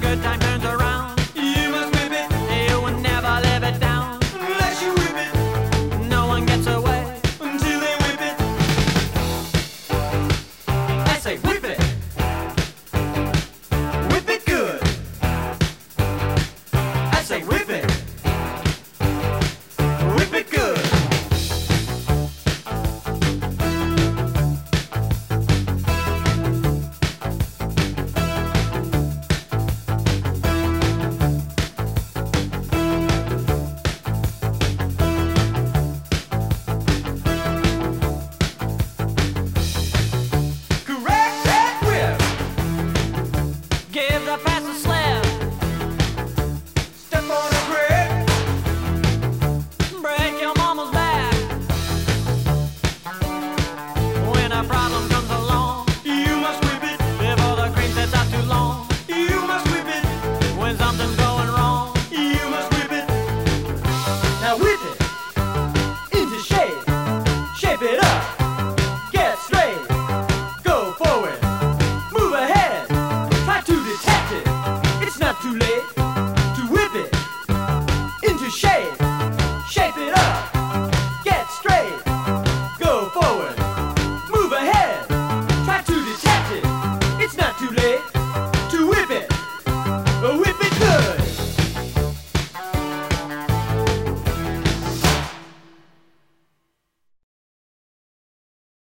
good time turns around, You must whip it, you will never live it down. unless you whip it, No one gets away. until they whip it. I say whip it. Whip it good. I say whip it. Whip it good. Correct that whip. Give the fast a slip. Step on a brick. Break your mama's back. When a problem comes along, You must whip it. before the cream sets out too long. You must whip it. When something's going wrong, You must whip it. Now whip it into shape. Shape it up. Get straight. Go forward. Move ahead. Try to detect it. It's not too late to whip it into shape.